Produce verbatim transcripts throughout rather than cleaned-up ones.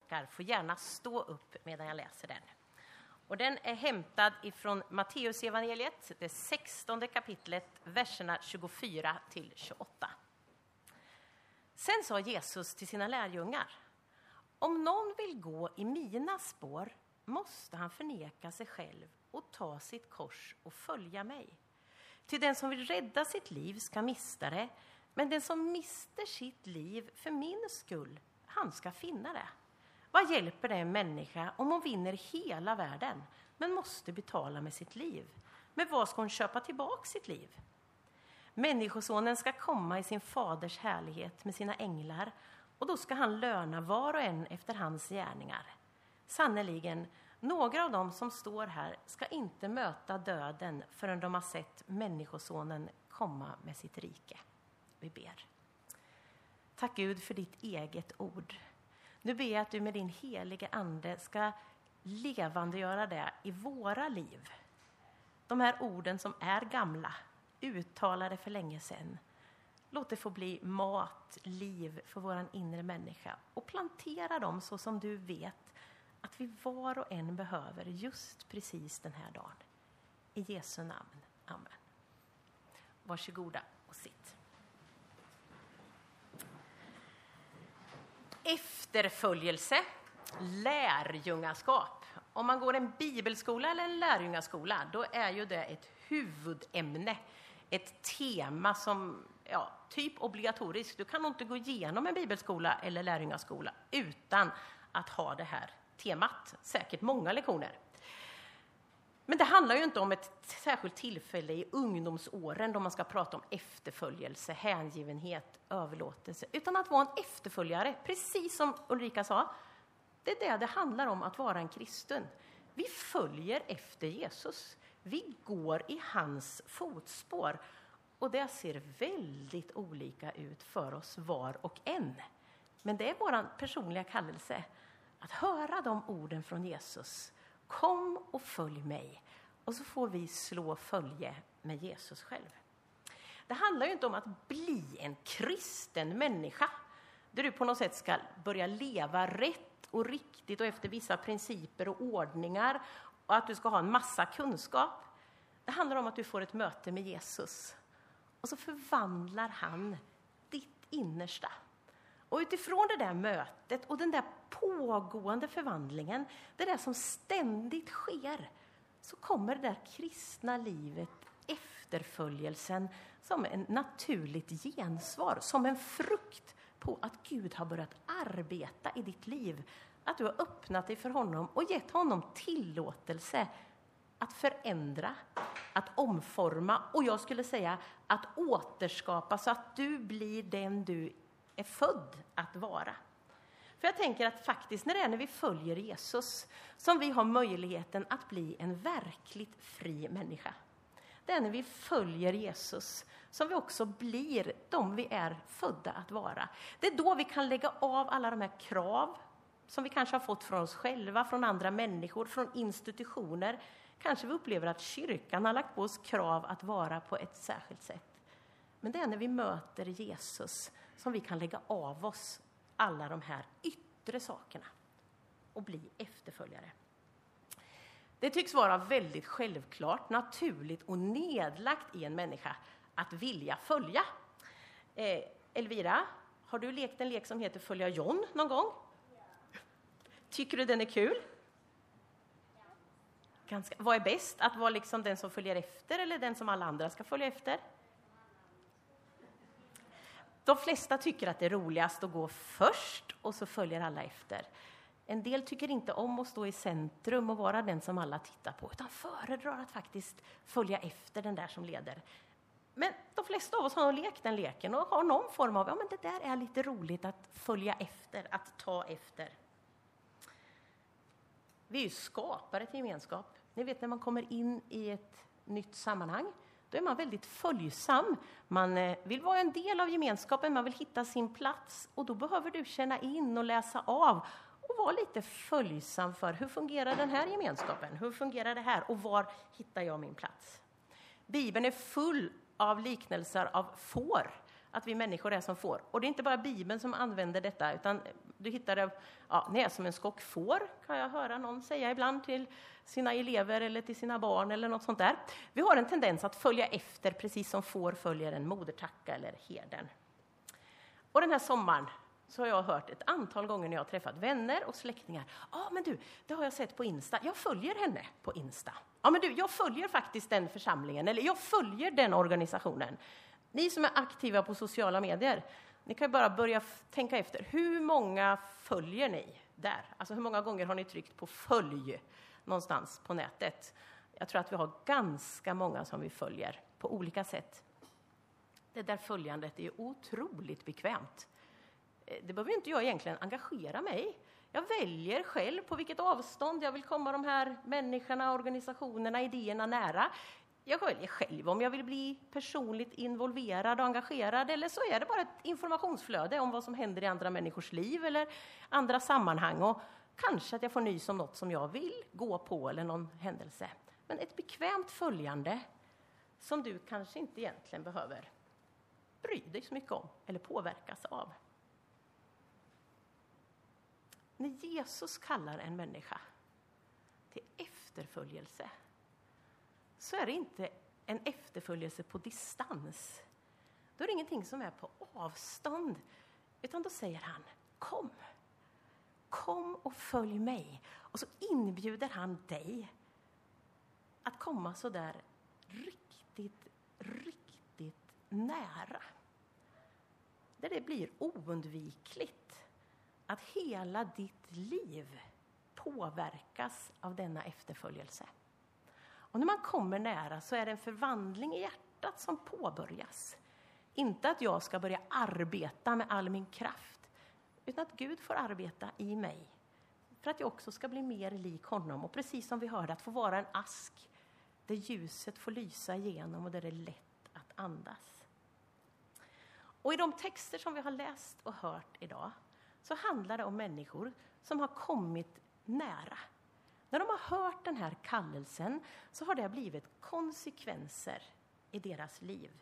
bibelbänkar får gärna stå upp medan jag läser den. Och den är hämtad ifrån Matteus evangeliet, det sextonde kapitlet, verserna tjugofyra till tjugoåtta. Sen sa Jesus till sina lärjungar: om någon vill gå i mina spår måste han förneka sig själv och ta sitt kors och följa mig. Till den som vill rädda sitt liv ska mista det, men den som mister sitt liv för min skull, han ska finna det. Vad hjälper det en människa om hon vinner hela världen men måste betala med sitt liv? Men vad ska hon köpa tillbaka sitt liv? Människosonen ska komma i sin faders härlighet med sina änglar, och då ska han löna var och en efter hans gärningar. Sannoliken, några av dem som står här ska inte möta döden förrän de har sett människosonen komma med sitt rike. Vi ber. Tack Gud för ditt eget ord. Nu ber jag att du med din helige ande ska levandegöra det i våra liv. De här orden som är gamla, uttalade för länge sedan. Låt det få bli mat, liv för våran inre människa. Och plantera dem så som du vet att vi var och en behöver just precis den här dagen. I Jesu namn. Amen. Varsågoda och sitt. Efterföljelse, lärjungaskap. Om man går en bibelskola eller en lärjungaskola, då är ju det ett huvudämne. Ett tema som, ja, typ obligatoriskt. Du kan nog inte gå igenom en bibelskola eller lärjungaskola utan att ha det här temat. Säkert många lektioner. Men det handlar ju inte om ett särskilt tillfälle i ungdomsåren då man ska prata om efterföljelse, hängivenhet, överlåtelse. Utan att vara en efterföljare, precis som Ulrika sa. Det är det det handlar om att vara en kristen. Vi följer efter Jesus. Vi går i hans fotspår. Och det ser väldigt olika ut för oss var och en. Men det är vår personliga kallelse att höra de orden från Jesus. Kom och följ mig. Och så får vi slå följe med Jesus själv. Det handlar ju inte om att bli en kristen människa. Där du på något sätt ska börja leva rätt och riktigt och efter vissa principer och ordningar. Och att du ska ha en massa kunskap. Det handlar om att du får ett möte med Jesus. Och så förvandlar han ditt innersta. Och utifrån det där mötet och den där pågående förvandlingen, det där som ständigt sker, så kommer det där kristna livet, efterföljelsen, som en naturligt gensvar, som en frukt på att Gud har börjat arbeta i ditt liv. Att du har öppnat dig för honom och gett honom tillåtelse att förändra, att omforma och jag skulle säga att återskapa så att du blir den du är född att vara. För jag tänker att faktiskt när det är när vi följer Jesus som vi har möjligheten att bli en verkligt fri människa. Det är när vi följer Jesus som vi också blir de vi är födda att vara. Det är då vi kan lägga av alla de här krav som vi kanske har fått från oss själva, från andra människor, från institutioner. Kanske vi upplever att kyrkan har lagt på oss krav att vara på ett särskilt sätt. Men det är när vi möter Jesus som vi kan lägga av oss alla de här yttre sakerna och bli efterföljare. Det tycks vara väldigt självklart, naturligt och nedlagt i en människa att vilja följa. Eh, Elvira, har du lekt en lek som heter Följa John någon gång? Tycker du den är kul? Ganska. Vad är bäst? Att vara liksom den som följer efter eller den som alla andra ska följa efter? De flesta tycker att det är roligast att gå först och så följer alla efter. En del tycker inte om att stå i centrum och vara den som alla tittar på, utan föredrar att faktiskt följa efter den där som leder. Men de flesta av oss har lekt den leken och har någon form av, ja men det där är lite roligt att följa efter, att ta efter. Vi är ju skapare till gemenskap. Ni vet när man kommer in i ett nytt sammanhang, då är man väldigt följsam. Man vill vara en del av gemenskapen, man vill hitta sin plats. Och då behöver du känna in och läsa av och vara lite följsam för hur fungerar den här gemenskapen? Hur fungerar det här? Och var hittar jag min plats? Bibeln är full av liknelser av får. Att vi människor är som får. Och det är inte bara Bibeln som använder detta, utan du hittar det, ja, ni är som en skock får, kan jag höra någon säga ibland till sina elever eller till sina barn eller något sånt där. Vi har en tendens att följa efter precis som får följer en modertacka eller herden. Och den här sommaren så har jag hört ett antal gånger när jag har träffat vänner och släktingar. Ja, ah, men du, det har jag sett på Insta. Jag följer henne på Insta. Ja, ah, men du, jag följer faktiskt den församlingen eller jag följer den organisationen. Ni som är aktiva på sociala medier, ni kan ju bara börja f- tänka efter. Hur många följer ni där? Alltså hur många gånger har ni tryckt på följ någonstans på nätet? Jag tror att vi har ganska många som vi följer på olika sätt. Det där följandet är ju otroligt bekvämt. Det behöver inte jag egentligen engagera mig. Jag väljer själv på vilket avstånd jag vill komma de här människorna, organisationerna, idéerna nära. Jag väljer själv om jag vill bli personligt involverad och engagerad, eller så är det bara ett informationsflöde om vad som händer i andra människors liv eller andra sammanhang, och kanske att jag får nys om något som jag vill gå på eller någon händelse. Men ett bekvämt följande som du kanske inte egentligen behöver bry dig så mycket om eller påverkas av. När Jesus kallar en människa till efterföljelse så är det inte en efterföljelse på distans. Då är det ingenting som är på avstånd, utan då säger han: kom, kom och följ mig. Och så inbjuder han dig att komma så där riktigt, riktigt nära. Där det blir oundvikligt att hela ditt liv påverkas av denna efterföljelse. Och när man kommer nära så är det en förvandling i hjärtat som påbörjas. Inte att jag ska börja arbeta med all min kraft, utan att Gud får arbeta i mig. För att jag också ska bli mer lik honom. Och precis som vi hörde, att få vara en ask där ljuset får lysa igenom och där det är lätt att andas. Och i de texter som vi har läst och hört idag så handlar det om människor som har kommit nära. När de har hört den här kallelsen så har det blivit konsekvenser i deras liv.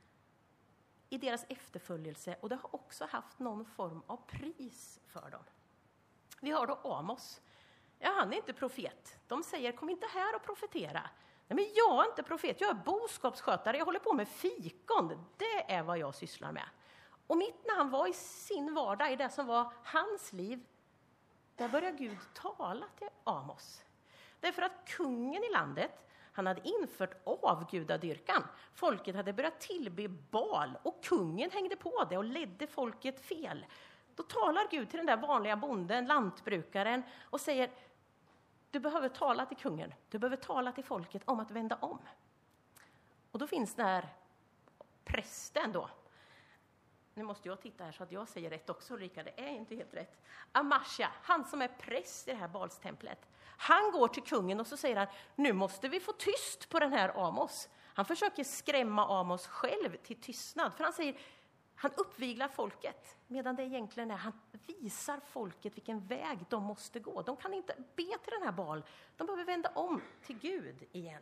I deras efterföljelse, och det har också haft någon form av pris för dem. Vi har då Amos. Ja, han är inte profet. De säger: kom inte här och profetera. Nej, men jag är inte profet, jag är boskapsskötare, jag håller på med fikon. Det är vad jag sysslar med. Och mitt när han var i sin vardag, i det som var hans liv, där började Gud tala till Amos. Därför att kungen i landet, han hade infört avgudadyrkan. Folket hade börjat tillbe Baal och kungen hängde på det och ledde folket fel. Då talar Gud till den där vanliga bonden, lantbrukaren, och säger: du behöver tala till kungen, du behöver tala till folket om att vända om. Och då finns den här prästen då. Nu måste jag titta här så att jag säger rätt också, Ulrika, det är inte helt rätt. Amasja, han som är präst i det här Balstemplet. Han går till kungen och så säger han: nu måste vi få tyst på den här Amos. Han försöker skrämma Amos själv till tystnad. För han säger, han uppviglar folket. Medan det egentligen är, han visar folket vilken väg de måste gå. De kan inte be till den här Baal. De behöver vända om till Gud igen.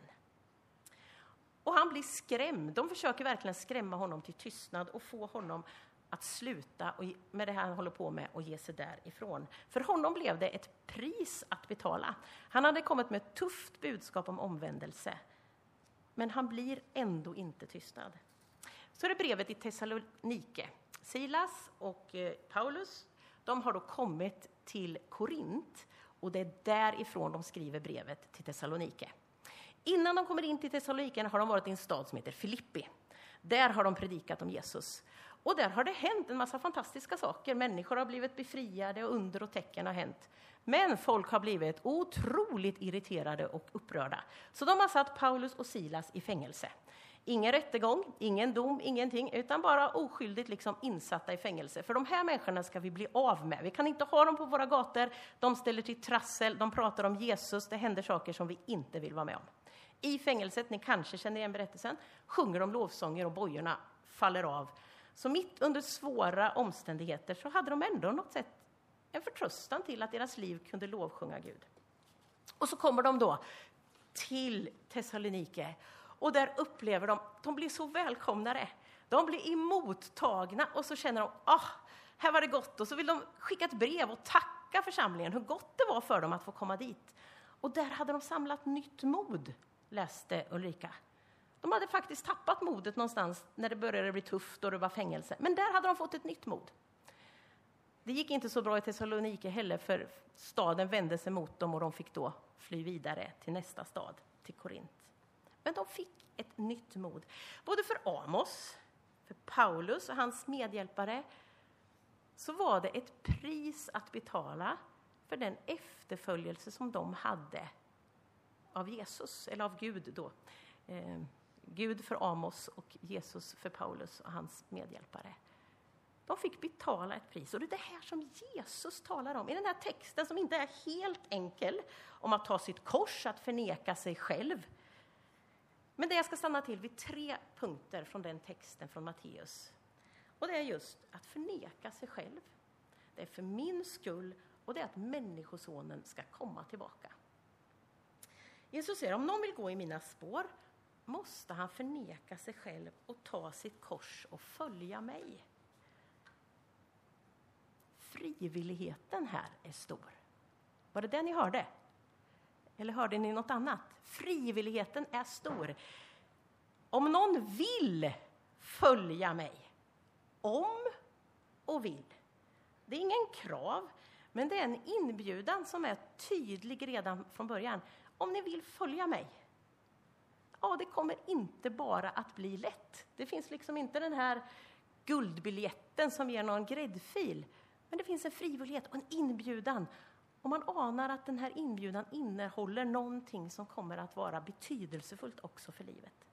Och han blir skrämd. De försöker verkligen skrämma honom till tystnad och få honom att sluta med det här han håller på med och ge sig därifrån. För honom blev det ett pris att betala. Han hade kommit med ett tufft budskap om omvändelse. Men han blir ändå inte tystnad. Så är det brevet i Thessalonike. Silas och Paulus, de har då kommit till Korint. Och det är därifrån de skriver brevet till Thessalonike. Innan de kommer in till Thessalonikerna har de varit i en stad som heter Filippi. Där har de predikat om Jesus. Och där har det hänt en massa fantastiska saker. Människor har blivit befriade och under och tecken har hänt. Men folk har blivit otroligt irriterade och upprörda. Så de har satt Paulus och Silas i fängelse. Ingen rättegång, ingen dom, ingenting. Utan bara oskyldigt liksom insatta i fängelse. För de här människorna ska vi bli av med. Vi kan inte ha dem på våra gator. De ställer till trassel, de pratar om Jesus. Det händer saker som vi inte vill vara med om. I fängelset, ni kanske känner igen berättelsen, sjunger de lovsånger och bojorna faller av. Så mitt under svåra omständigheter så hade de ändå något sätt en förtröstan till att deras liv kunde lovsjunga Gud. Och så kommer de då till Thessalonike och där upplever de, de blir så välkomnare. De blir emottagna och så känner de, ah, Här var det gott. Och så vill de skicka ett brev och tacka församlingen hur gott det var för dem att få komma dit. Och där hade de samlat nytt mod, läste Ulrika. De hade faktiskt tappat modet någonstans när det började bli tufft och det var fängelse. Men där hade de fått ett nytt mod. Det gick inte så bra i Thessalonike heller, för staden vände sig mot dem och de fick då fly vidare till nästa stad, till Korint. Men de fick ett nytt mod. Både för Amos, för Paulus och hans medhjälpare, så var det ett pris att betala för den efterföljelse som de hade av Jesus, eller av Gud då. Eh, Gud för Amos och Jesus för Paulus och hans medhjälpare. De fick betala ett pris. Och det är det här som Jesus talar om i den här texten, som inte är helt enkel, om att ta sitt kors, att förneka sig själv. Men det jag ska stanna till vid tre punkter från den texten från Matteus. Och det är just att förneka sig själv. Det är för min skull, och det är att människosonen ska komma tillbaka. Jesus säger, om någon vill gå i mina spår måste han förneka sig själv och ta sitt kors och följa mig. Frivilligheten här är stor. Var det det ni hörde? Eller hörde ni något annat? Frivilligheten är stor. Om någon vill följa mig, om och vill. Det är ingen krav, men det är en inbjudan som är tydlig redan från början. Om ni vill följa mig, ja, det kommer inte bara att bli lätt. Det finns liksom inte den här guldbiljetten som ger någon gräddfil. Men det finns en frivillighet och en inbjudan. Och man anar att den här inbjudan innehåller någonting som kommer att vara betydelsefullt också för livet.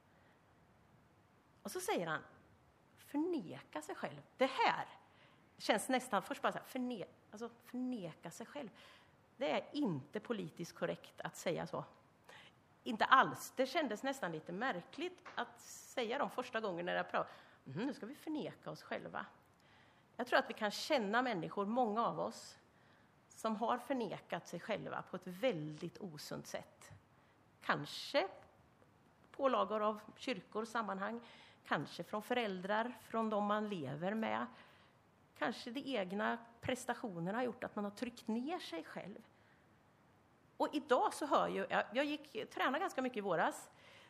Och så säger han, förneka sig själv. Det här känns nästan, först bara så här, förne, alltså förneka sig själv. Det är inte politiskt korrekt att säga så. Inte alls. Det kändes nästan lite märkligt att säga de första gångerna när jag pratade. Mm, nu ska vi förneka oss själva. Jag tror att vi kan känna människor, många av oss, som har förnekat sig själva på ett väldigt osunt sätt. Kanske pålagor av kyrkor, sammanhang. Kanske från föräldrar, från de man lever med. Kanske de egna prestationerna har gjort att man har tryckt ner sig själv. Och idag så hör ju, jag, jag gick träna ganska mycket i våras.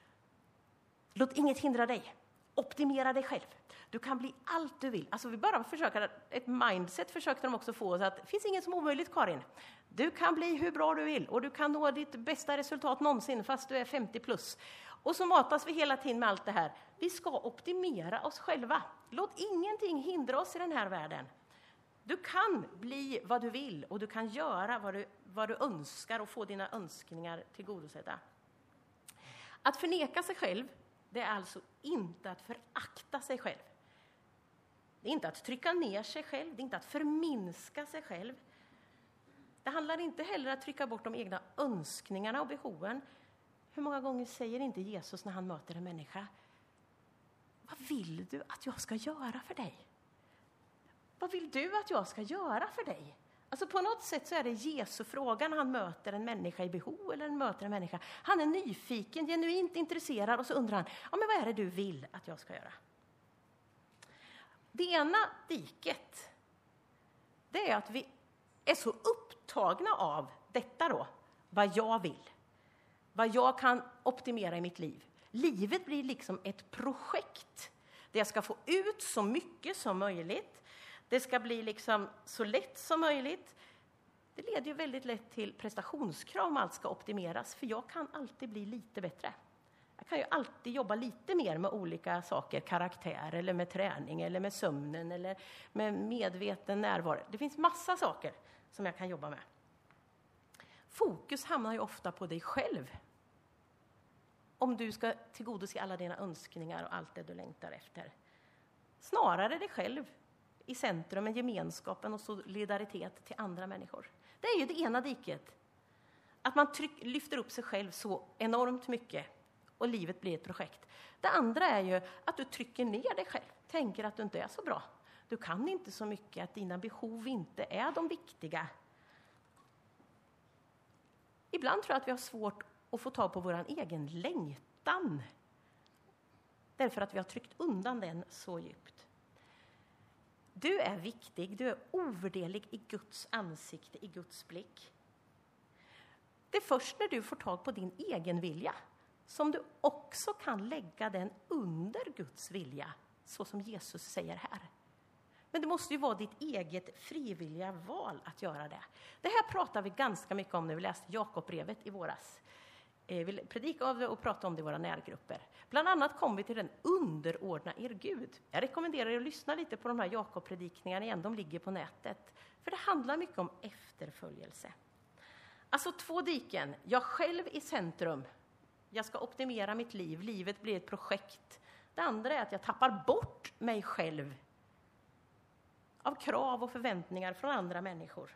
Låt inget hindra dig. Optimera dig själv. Du kan bli allt du vill. Alltså vi bara försöker, ett mindset försökte de också få, så att det finns inget som är omöjligt, Karin. Du kan bli hur bra du vill och du kan nå ditt bästa resultat någonsin fast du är femtio plus. Och så matas vi hela tiden med allt det här. Vi ska optimera oss själva. Låt ingenting hindra oss i den här världen. Du kan bli vad du vill och du kan göra vad du, vad du önskar och få dina önskningar tillgodosedda. Att förneka sig själv, det är alltså inte att förakta sig själv. Det är inte att trycka ner sig själv, det är inte att förminska sig själv. Det handlar inte heller om att trycka bort de egna önskningarna och behoven. Hur många gånger säger inte Jesus när han möter en människa: vad vill du att jag ska göra för dig? Vad vill du att jag ska göra för dig? Alltså på något sätt så är det Jesu fråga när han möter en människa i behov eller möter en människa. Han är nyfiken, genuint intresserad och så undrar han, ja, men vad är det du vill att jag ska göra? Det ena diket, det är att vi är så upptagna av detta då, vad jag vill. Vad jag kan optimera i mitt liv. Livet blir liksom ett projekt där jag ska få ut så mycket som möjligt. Det ska bli liksom så lätt som möjligt. Det leder ju väldigt lätt till prestationskrav om allt ska optimeras. För jag kan alltid bli lite bättre. Jag kan ju alltid jobba lite mer med olika saker. Karaktär eller med träning eller med sömnen eller med medveten närvaro. Det finns massa saker som jag kan jobba med. Fokus hamnar ju ofta på dig själv. Om du ska tillgodose alla dina önskningar och allt det du längtar efter. Snarare dig själv i centrum, med gemenskapen och solidaritet till andra människor. Det är ju det ena diket. Att man tryck, lyfter upp sig själv så enormt mycket och livet blir ett projekt. Det andra är ju att du trycker ner dig själv. Tänker att du inte är så bra. Du kan inte så mycket, att dina behov inte är de viktiga. Ibland tror jag att vi har svårt att få tag på vår egen längtan. Därför att vi har tryckt undan den så djupt. Du är viktig, du är ovärderlig i Guds ansikte, i Guds blick. Det är först när du får tag på din egen vilja som du också kan lägga den under Guds vilja, så som Jesus säger här. Men det måste ju vara ditt eget frivilliga val att göra det. Det här pratar vi ganska mycket om när vi läste Jakobrevet i våras. Vi predikade av det och pratade om det i våra närgrupper. Bland annat kom vi till den underordna er Gud. Jag rekommenderar er att lyssna lite på de här Jakob-predikningarna igen. De ligger på nätet. För det handlar mycket om efterföljelse. Alltså två diken. Jag själv i centrum. Jag ska optimera mitt liv. Livet blir ett projekt. Det andra är att jag tappar bort mig själv av krav och förväntningar från andra människor.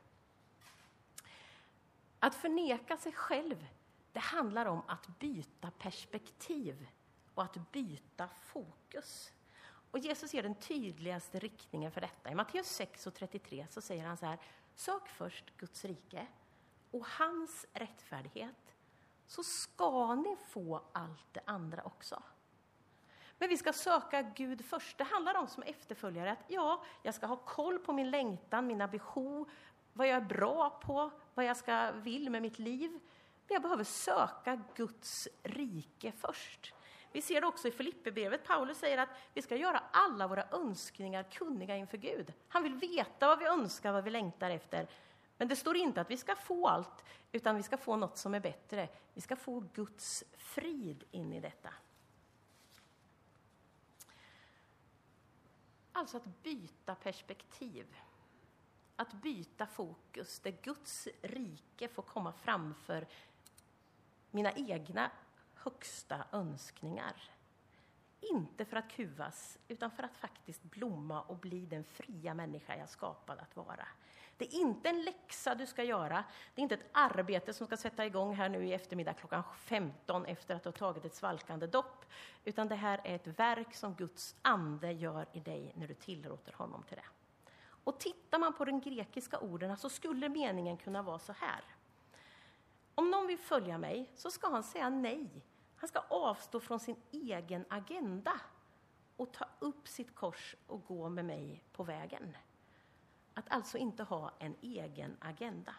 Att förneka sig själv, det handlar om att byta perspektiv och att byta fokus. Och Jesus ger den tydligaste riktningen för detta. I Matteus sex och trettiotre så säger han så här: sök först Guds rike och hans rättfärdighet, så ska ni få allt det andra också. Men vi ska söka Gud först. Det handlar om som efterföljare att ja, jag ska ha koll på min längtan, mina behov, vad jag är bra på, vad jag ska vill med mitt liv. Men jag behöver söka Guds rike först. Vi ser det också i Filipperbrevet. Paulus säger att vi ska göra alla våra önskningar kunniga inför Gud. Han vill veta vad vi önskar, vad vi längtar efter. Men det står inte att vi ska få allt, utan vi ska få något som är bättre. Vi ska få Guds frid in i detta. Alltså att byta perspektiv. Att byta fokus. Där Guds rike får komma framför mina egna högsta önskningar. Inte för att kuvas, utan för att faktiskt blomma och bli den fria människa jag skapad att vara. Det är inte en läxa du ska göra. Det är inte ett arbete som ska sätta igång här nu i eftermiddag klockan femton efter att du har tagit ett svalkande dopp. Utan det här är ett verk som Guds ande gör i dig när du tillåter honom till det. Och tittar man på den grekiska orden så skulle meningen kunna vara så här. Om någon vill följa mig så ska han säga nej. Han ska avstå från sin egen agenda och ta upp sitt kors och gå med mig på vägen. Att alltså inte ha en egen agenda.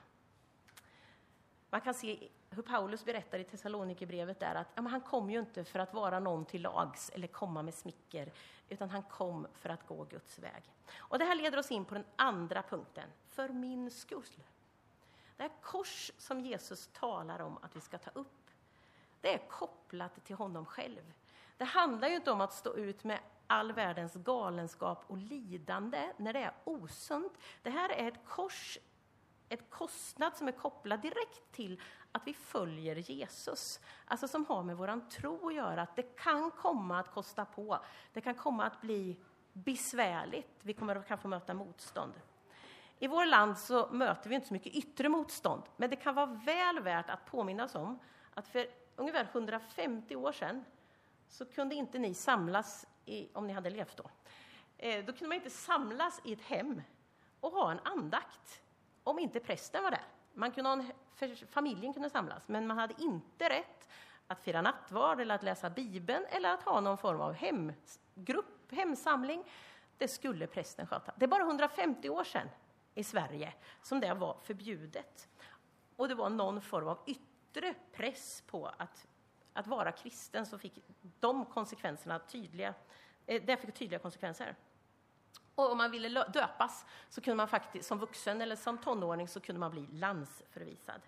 Man kan se hur Paulus berättar i Thessalonikerbrevet där att ja, men han kom ju inte för att vara någon till lags eller komma med smicker, utan han kom för att gå Guds väg. Och det här leder oss in på den andra punkten, för min skull. Det här kors som Jesus talar om att vi ska ta upp, det är kopplat till honom själv. Det handlar ju inte om att stå ut med all världens galenskap och lidande när det är osunt. Det här är ett kors, ett kostnad som är kopplad direkt till att vi följer Jesus. Alltså som har med våran tro att göra. Att det kan komma att kosta på. Det kan komma att bli besvärligt. Vi kommer att kanske möta motstånd. I vår land så möter vi inte så mycket yttre motstånd. Men det kan vara väl värt att påminnas om att för ungefär hundrafemtio år sedan så kunde inte ni samlas, i, om ni hade levt då. Eh, då kunde man inte samlas i ett hem och ha en andakt om inte prästen var där. Man kunde ha en, för familjen kunde samlas, men man hade inte rätt att fira nattvard eller att läsa Bibeln eller att ha någon form av hemgrupp, hemsamling. Det skulle prästen sköta. Det är bara hundrafemtio år sedan i Sverige som det var förbjudet. Och det var någon form av yttre press på att, att vara kristen, så fick de konsekvenserna tydliga, det fick tydliga konsekvenser. Och om man ville döpas så kunde man faktiskt som vuxen eller som tonåring så kunde man bli landsförvisad.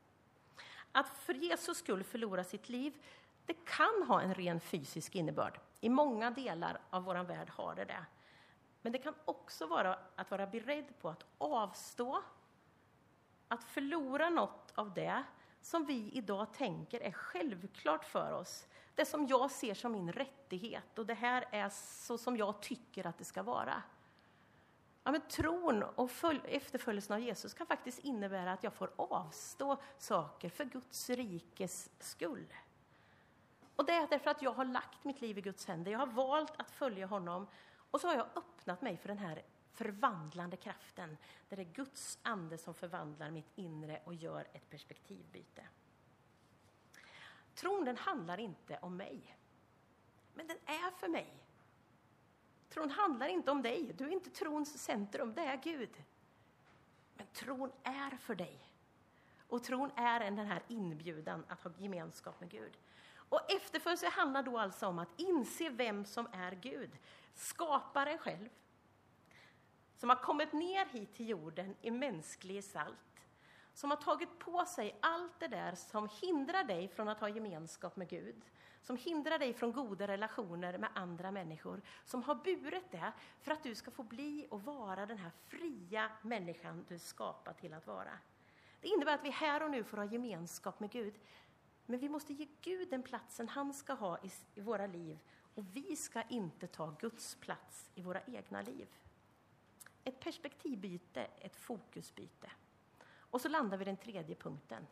Att för Jesus skull förlora sitt liv, det kan ha en ren fysisk innebörd. I många delar av vår värld har det det. Men det kan också vara att vara beredd på att avstå, att förlora något av det som vi idag tänker är självklart för oss. Det som jag ser som min rättighet och det här är så som jag tycker att det ska vara. Ja, men tron och efterföljelsen av Jesus kan faktiskt innebära att jag får avstå saker för Guds rikes skull. Och det är därför att jag har lagt mitt liv i Guds händer. Jag har valt att följa honom och så har jag öppnat mig för den här förvandlande kraften. Där det är Guds ande som förvandlar mitt inre och gör ett perspektivbyte. Tron, den handlar inte om mig. Men den är för mig. Tron handlar inte om dig. Du är inte trons centrum, det är Gud. Men tron är för dig. Och tron är den här inbjudan att ha gemenskap med Gud. Och efterföljelse handlar då alltså om att inse vem som är Gud. Skaparen själv. Som har kommit ner hit till jorden i mänsklig gestalt. Som har tagit på sig allt det där som hindrar dig från att ha gemenskap med Gud. Som hindrar dig från goda relationer med andra människor. Som har burit det för att du ska få bli och vara den här fria människan du är skapad till att vara. Det innebär att vi här och nu får ha gemenskap med Gud. Men vi måste ge Gud den platsen han ska ha i, i våra liv. Och vi ska inte ta Guds plats i våra egna liv. Ett perspektivbyte, ett fokusbyte. Och så landar vi den tredje punkten.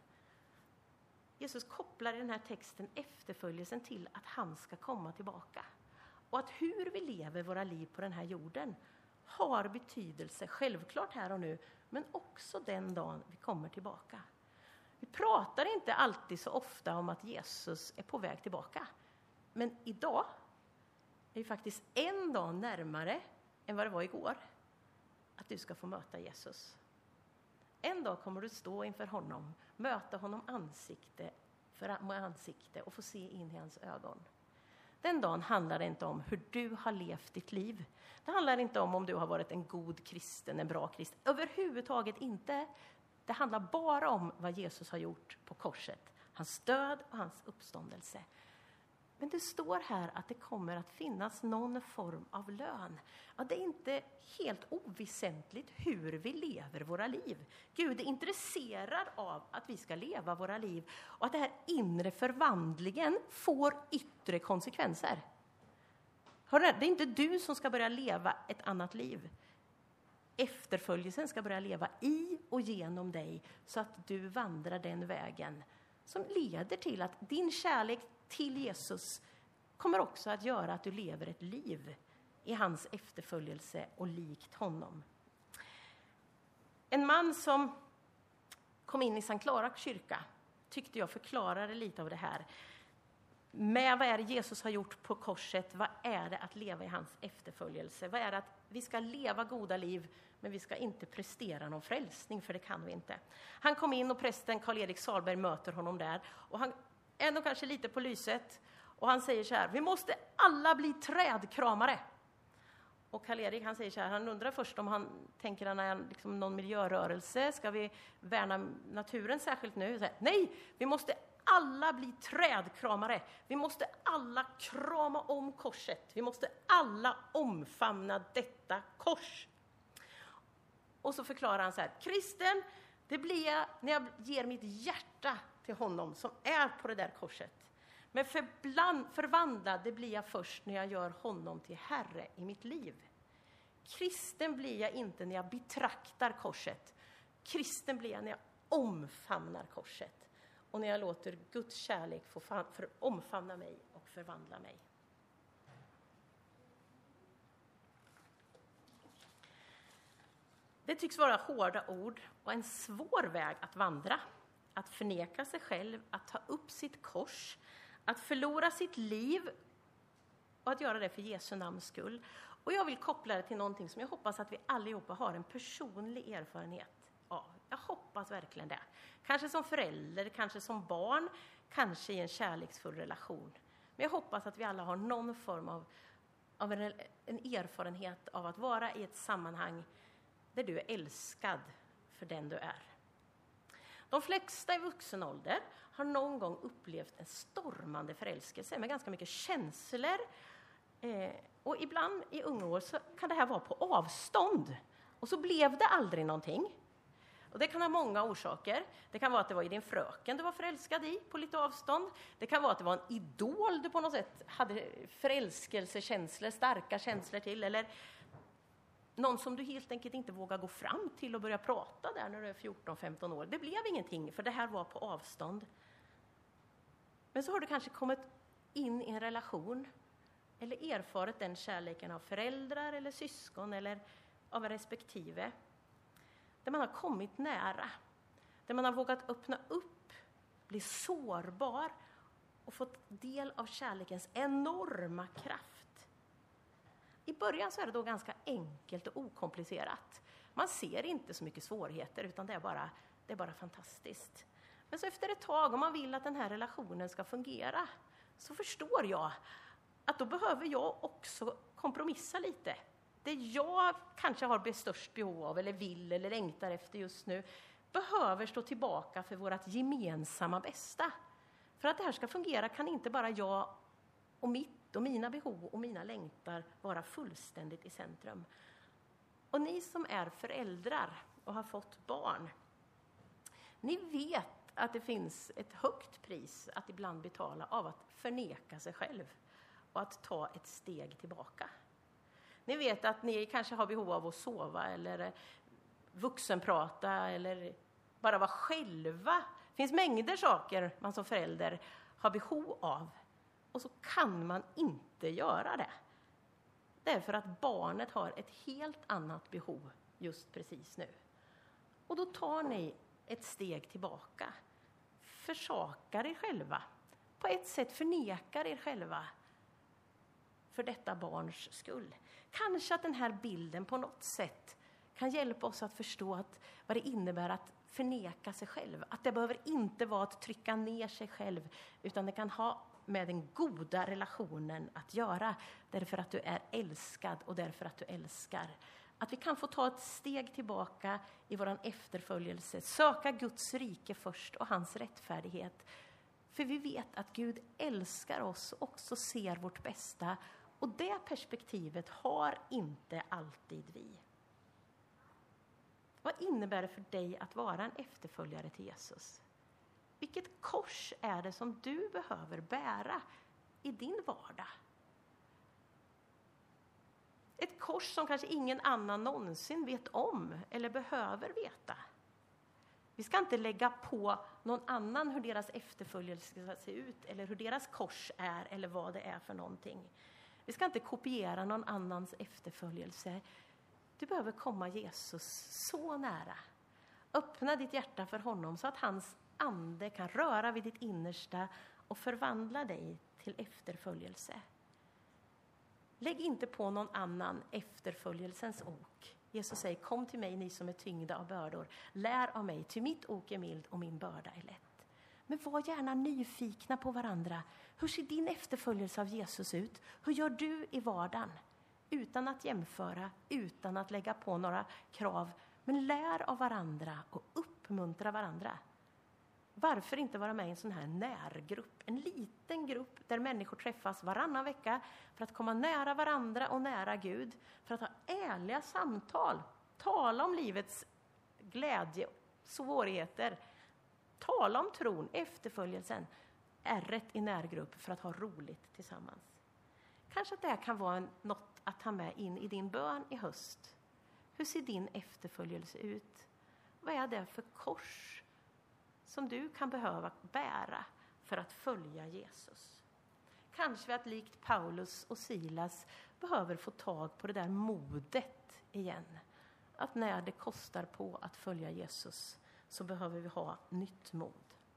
Jesus kopplar i den här texten efterföljelsen till att han ska komma tillbaka. Och att hur vi lever våra liv på den här jorden har betydelse, självklart här och nu, men också den dagen vi kommer tillbaka. Vi pratar inte alltid så ofta om att Jesus är på väg tillbaka. Men idag är vi faktiskt en dag närmare än vad det var igår att du ska få möta Jesus. En dag kommer du stå inför honom, möta honom ansikte för ansikte och få se in i hans ögon. Den dagen handlar det inte om hur du har levt ditt liv. Det handlar inte om om du har varit en god kristen, en bra kristen. Överhuvudtaget inte. Det handlar bara om vad Jesus har gjort på korset. Hans död och hans uppståndelse. Men det står här att det kommer att finnas någon form av lön. Ja, det är inte helt oväsentligt hur vi lever våra liv. Gud är intresserad av att vi ska leva våra liv. Och att det här inre förvandlingen får yttre konsekvenser. Hör du, det är inte du som ska börja leva ett annat liv. Efterföljelsen ska börja leva i och genom dig. Så att du vandrar den vägen som leder till att din kärlek till Jesus kommer också att göra att du lever ett liv i hans efterföljelse och likt honom. En man som kom in i Sankt Clara kyrka tyckte jag förklarade lite av det här. Med vad är det Jesus har gjort på korset? Vad är det att leva i hans efterföljelse? Vad är det att vi ska leva goda liv, men vi ska inte prestera någon frälsning, för det kan vi inte. Han kom in och prästen Karl-Erik Salberg möter honom där. Och han är nog kanske lite på lyset. Och han säger så här: vi måste alla bli trädkramare. Och Karl-Erik, han säger så här, han undrar först om han tänker han är liksom någon miljörörelse. Ska vi värna naturen särskilt nu? Så här, nej, vi måste alla bli trädkramare. Vi måste alla krama om korset. Vi måste alla omfamna detta kors. Och så förklarar han så här: kristen, det blir jag när jag ger mitt hjärta till honom som är på det där korset. Men förbland, förvandlad, det blir jag först när jag gör honom till herre i mitt liv. Kristen blir jag inte när jag betraktar korset. Kristen blir jag när jag omfamnar korset. Och när jag låter Guds kärlek få för omfamna mig och förvandla mig. Det tycks vara hårda ord och en svår väg att vandra. Att förneka sig själv, att ta upp sitt kors, att förlora sitt liv och att göra det för Jesu namns skull. Och jag vill koppla det till någonting som jag hoppas att vi allihopa har en personlig erfarenhet av. Jag hoppas verkligen det. Kanske som förälder, kanske som barn, kanske i en kärleksfull relation. Men jag hoppas att vi alla har någon form av, av en, en erfarenhet av att vara i ett sammanhang där du är älskad för den du är. De flesta i vuxen ålder har någon gång upplevt en stormande förälskelse med ganska mycket känslor. Eh, och ibland i unga år så kan det här vara på avstånd. Och så blev det aldrig någonting. Och det kan ha många orsaker. Det kan vara att det var i din fröken du var förälskad i på lite avstånd. Det kan vara att det var en idol du på något sätt hade förälskelsekänslor, starka känslor till. Eller någon som du helt enkelt inte vågar gå fram till och börja prata där när du är fjorton femton år. Det blev ingenting, för det här var på avstånd. Men så har du kanske kommit in i en relation eller erfarit den kärleken av föräldrar eller syskon eller av en respektive. Där man har kommit nära. Där man har vågat öppna upp, bli sårbar och fått del av kärlekens enorma kraft. I början så är det då ganska enkelt och okomplicerat. Man ser inte så mycket svårigheter, utan det är bara, det är bara fantastiskt. Men så efter ett tag, om man vill att den här relationen ska fungera, så förstår jag att då behöver jag också kompromissa lite. Det jag kanske har störst behov av, eller vill eller längtar efter just nu, behöver stå tillbaka för vårt gemensamma bästa. För att det här ska fungera kan inte bara jag och mitt och mina behov och mina längtar vara fullständigt i centrum. Och ni som är föräldrar och har fått barn, ni vet att det finns ett högt pris att ibland betala av att förneka sig själv och att ta ett steg tillbaka. Ni vet att ni kanske har behov av att sova eller vuxenprata eller bara vara själva. Det finns mängder saker man som förälder har behov av. Och så kan man inte göra det. Därför att barnet har ett helt annat behov just precis nu. Och då tar ni ett steg tillbaka. Försakar er själva. På ett sätt förnekar er själva. För detta barns skull. Kanske att den här bilden på något sätt kan hjälpa oss att förstå att vad det innebär att förneka sig själv. Att det behöver inte vara att trycka ner sig själv, utan det kan ha med den goda relationen att göra. Därför att du är älskad och därför att du älskar. Att vi kan få ta ett steg tillbaka i våran efterföljelse. Söka Guds rike först och hans rättfärdighet. För vi vet att Gud älskar oss och också ser vårt bästa. Och det perspektivet har inte alltid vi. Vad innebär det för dig att vara en efterföljare till Jesus? Vilket kors är det som du behöver bära i din vardag? Ett kors som kanske ingen annan någonsin vet om eller behöver veta. Vi ska inte lägga på någon annan hur deras efterföljelse ska se ut eller hur deras kors är eller vad det är för någonting. Vi ska inte kopiera någon annans efterföljelse. Du behöver komma Jesus så nära. Öppna ditt hjärta för honom så att hans ande kan röra vid ditt innersta och förvandla dig till efterföljelse. Lägg inte på någon annan efterföljelsens ok. Jesus säger, kom till mig ni som är tyngda av bördor. Lär av mig, ty mitt ok är mild och min börda är lätt. Men var gärna nyfikna på varandra. Hur ser din efterföljelse av Jesus ut? Hur gör du i vardagen? Utan att jämföra, utan att lägga på några krav. Men lär av varandra och uppmuntra varandra. Varför inte vara med i en sån här närgrupp? En liten grupp där människor träffas varannan vecka för att komma nära varandra och nära Gud. För att ha ärliga samtal. Tala om livets glädje, svårigheter. Tala om tron, efterföljelsen. Ärret i närgrupp för att ha roligt tillsammans. Kanske att det här kan vara en, något att ta med in i din bön i höst. Hur ser din efterföljelse ut? Vad är det för kors som du kan behöva bära för att följa Jesus? Kanske att likt Paulus och Silas behöver få tag på det där modet igen. Att när det kostar på att följa Jesus så behöver vi ha nytt mod.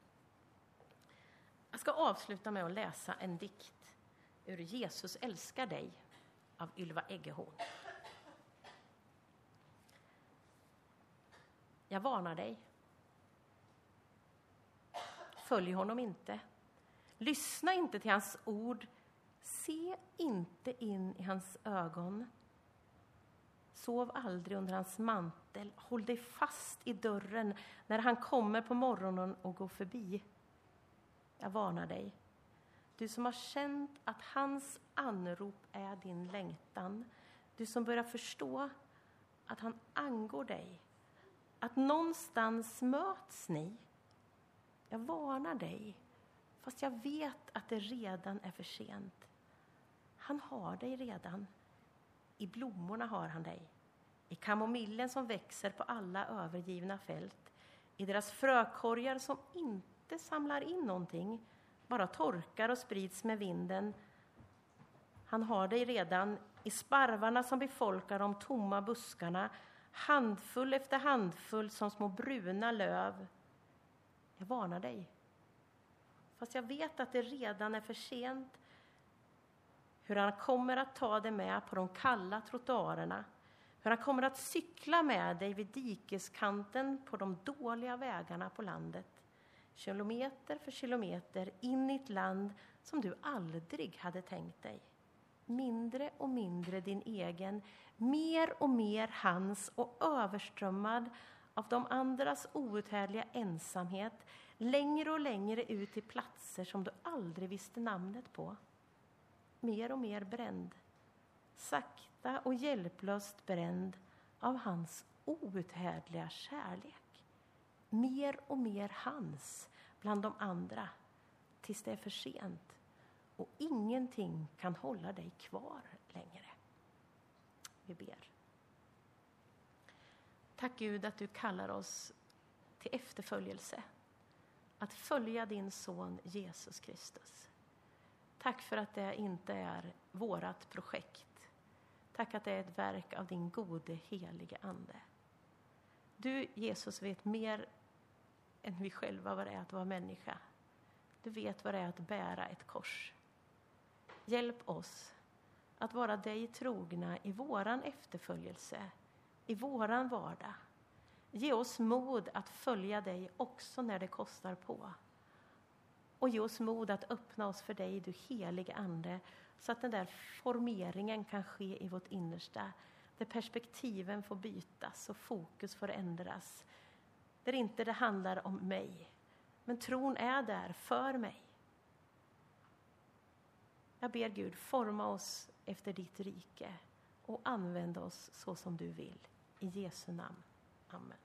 Jag ska avsluta med att läsa en dikt ur Jesus älskar dig av Ylva Eggehorn. Jag varnar dig. Följ honom inte. Lyssna inte till hans ord. Se inte in i hans ögon. Sov aldrig under hans mantel. Håll dig fast i dörren när han kommer på morgonen och går förbi. Jag varnar dig. Du som har känt att hans anrop är din längtan. Du som börjar förstå att han angår dig. Att någonstans möts ni. Jag varnar dig. Fast jag vet att det redan är för sent. Han har dig redan. I blommorna har han dig. I kamomillen som växer på alla övergivna fält. I deras frökorgar som inte samlar in någonting. Bara torkar och sprids med vinden. Han har dig redan i sparvarna som befolkar de tomma buskarna. Handfull efter handfull som små bruna löv. Jag varnar dig. Fast jag vet att det redan är för sent. hur han kommer att ta dig med på de kalla trottoarerna, hur han kommer att cykla med dig vid dikeskanten på de dåliga vägarna på landet, kilometer för kilometer in i ett land som du aldrig hade tänkt dig. Mindre och mindre din egen, mer och mer hans, och överströmmad av de andras outhärdliga ensamhet, längre och längre ut till platser som du aldrig visste namnet på. Mer och mer bränd, sakta och hjälplöst bränd av hans outhärdliga kärlek. Mer och mer hans bland de andra, tills det är för sent och ingenting kan hålla dig kvar längre. Vi ber. Tack Gud att du kallar oss till efterföljelse, att följa din son Jesus Kristus. Tack för att det inte är vårat projekt. Tack att det är ett verk av din gode helige ande. Du Jesus vet mer än vi själva vad det är att vara människa. Du vet vad det är att bära ett kors. Hjälp oss att vara dig trogna i våran efterföljelse, i våran vardag. Ge oss mod att följa dig också när det kostar på. Och ge oss mod att öppna oss för dig, du helige ande, så att den där formeringen kan ske i vårt innersta. Där perspektiven får bytas och fokus får ändras. Där inte det handlar om mig, men tron är där för mig. Jag ber Gud, forma oss efter ditt rike och använda oss så som du vill. I Jesu namn. Amen.